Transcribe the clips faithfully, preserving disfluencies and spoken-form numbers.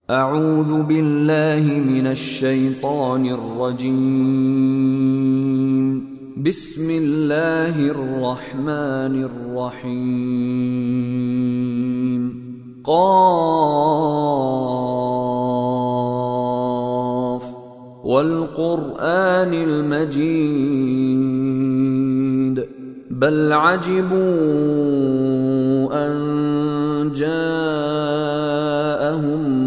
أعوذ بالله من الشيطان الرجيم. بسم الله الرحمن الرحيم. قاف والقرآن المجيد بل عجبوا أن جاءهم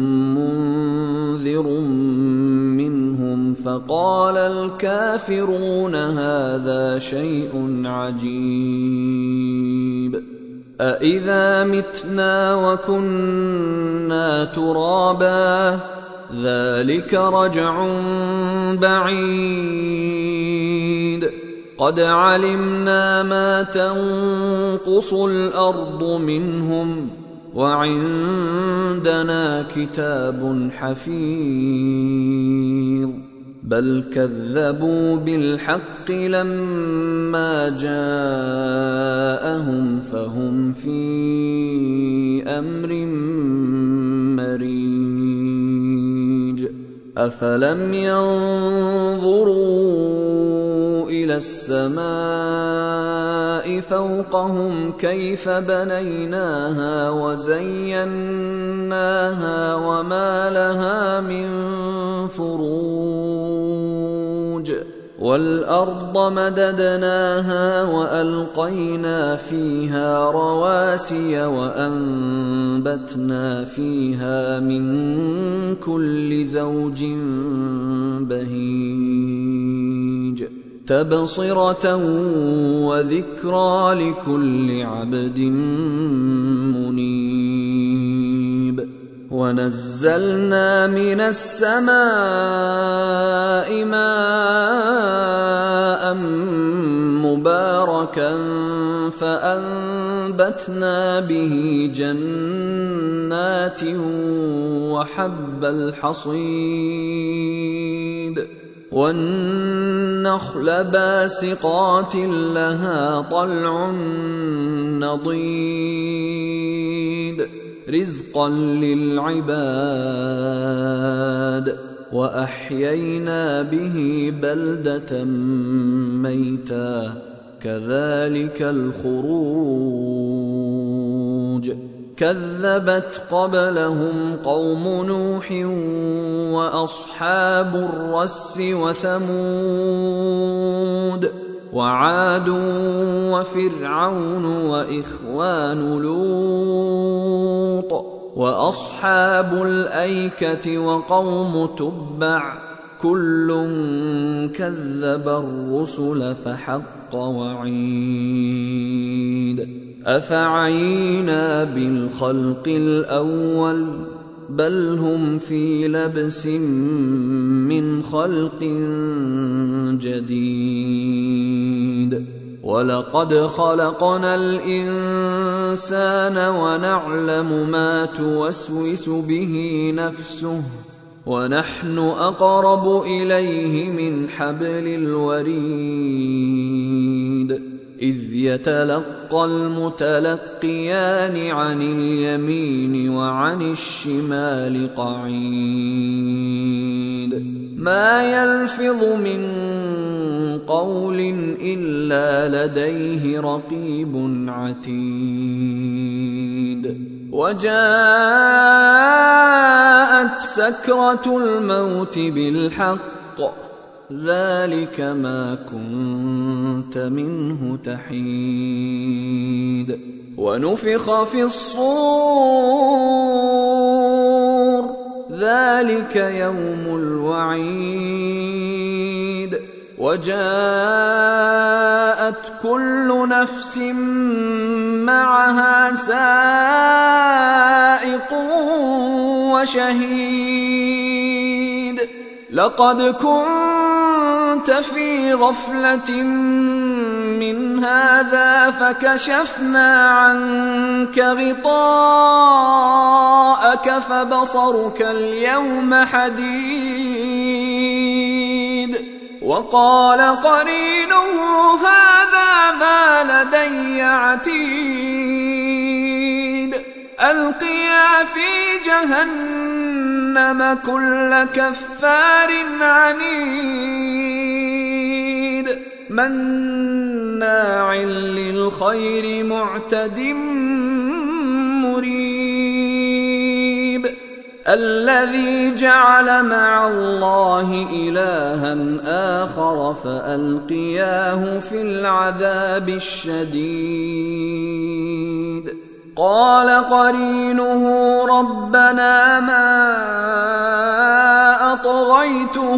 منذر منهم فقال الكافرون هذا شيء عجيب أإذا متنا وكنا ترابا ذلك رجع بعيد قد علمنا ما تنقص الأرض منهم وعندنا كتاب حفيظ بل كذبوا بالحق لما جاءهم فهم في أمر مريج أفلم ينظروا إلى السماء فوقهم كيف بنيناها وزيناها وما لها من فروج والأرض مددناها وألقينا فيها رواسي وأنبتنا فيها من كل زوج بهيج تبصرة وذكرى لكل عبد منيب ونزلنا من السماء ماء مباركا فأنبتنا به جنات وحب الحصيد والنخل باسقات لها طلع نضيد رزقا للعباد وأحيينا به بلدة ميتا كذلك الخروج كذبت قبلهم قوم نوح وأصحاب الرس وثمود وعاد وفرعون وإخوان لوط وأصحاب الأيكة وقوم تبع كل كذب الرسل فحق وعيد أفعينا بالخلق الأول بل هم في لبس من خلق جديد ولقد خلقنا الإنسان ونعلم ما توسوس به نفسه ونحن أقرب إليه من حبل الوريد إذ يتلقى المتلقيان عن اليمين وعن الشمال قعيد ما يلفظ من قول إلا لديه رقيب عتيد وجاءت سكرة الموت بالحق ذلك ما كنت منه تحيد ونفخ في الصور ذلك يوم الوعيد وجاءت كل نفس معها سائق وشهيد لقد كنت في غفلة من هذا فكشفنا عنك غطاءك فبصرك اليوم حديد وقال قرينه هذا ما لدي عتيد ألقيا في جهنم جهنم كل كفار عنيد مناع للخير معتد مريب الذي جعل مع الله إلها آخر فألقياه في العذاب الشديد قال قرينه ربنا ما أطغيته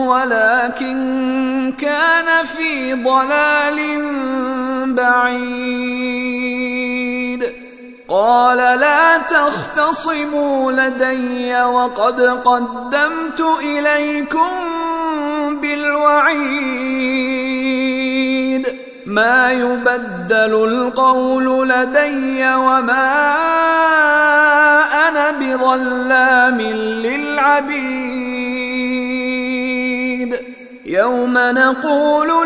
ولكن كان في ضلال بعيد قال لا تختصموا لدي وقد قدمت إليكم بالوعيد ما يبدل القول لدي وما أنا بظلام للعبيد يوم نقول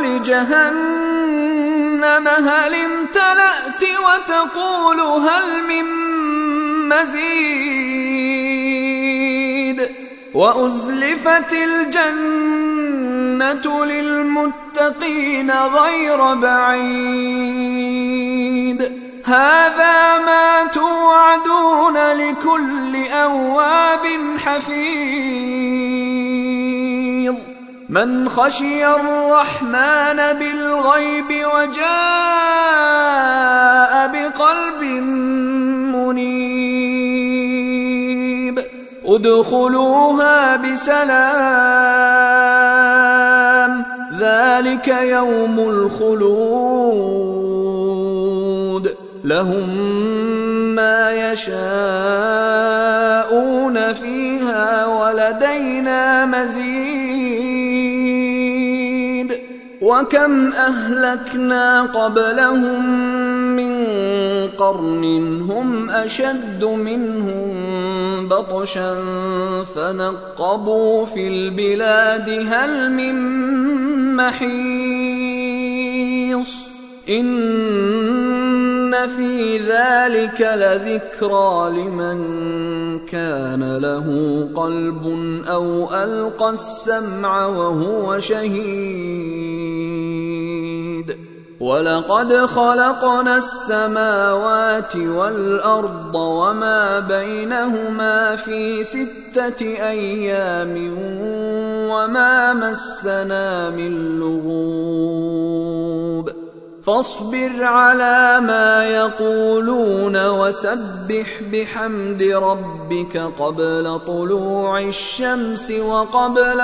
لجهنم هل امتلأت وتقول هل من مزيد وأزلفت الجنة للمتقين غير بعيد هذا ما توعدون لكل أواب حفيظ من خشي الرحمن بالغيب وجاء بقلب منيب ادخلوها بسلام ذلك يوم الخلود لهم ما يشاءون فيها ولدينا مزيد وكم أهلكنا قبلهم من قرن هم أشد منهم بطشا فنقبوا في البلاد هل من محيص إن في ذلك لذكرى لمن كان له قلب أو ألقى السمع وهو شهيد ولقد خلقنا السماوات والأرض وما بينهما في ستة أيام وما مسنا من لغوب فاصبر على ما يقولون وسبح بحمد ربك قبل طلوع الشمس وقبل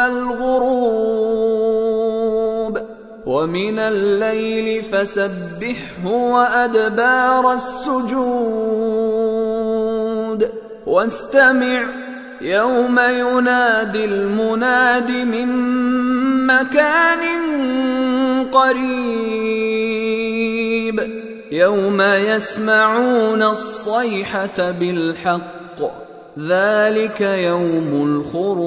الغروب ومن الليل فسبحه وأدبار السجود واستمع يوم ينادي المناد من مكان قريب يوم يسمعون الصيحة بالحق ذلك يوم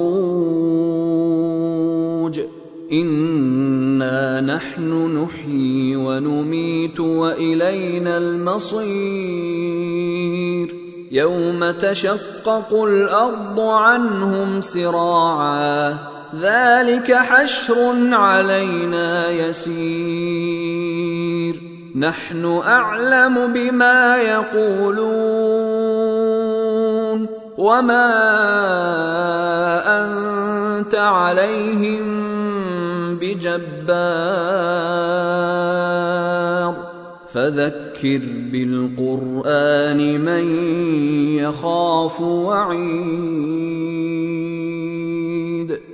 الخروج إنا نحن نحيي ونميت وإلينا المصير يوم تشقق الأرض عنهم سراعا ذلك حشر علينا يسير نحن أعلم بما يقولون وما أنت عليهم بجبار فذكر بالقرآن من يخاف وعيد